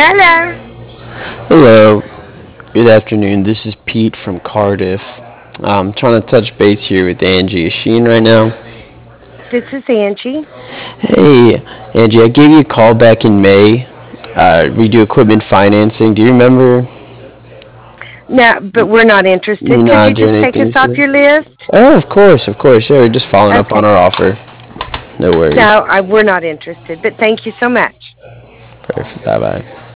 Hello. Hello, good afternoon. This is Pete from Cardiff. I'm trying to touch base here with Angie. Is she in right now? This is Angie. Hey, Angie, I gave you a call back in May. We do equipment financing. Do you remember? No, but we're not interested. You're Could you not just doing take us anything off today? your list? Oh, of course, of course. Yeah, we're just following up on Okay. our offer. No worries. No, we're not interested. But thank you so much. Perfect. Bye bye.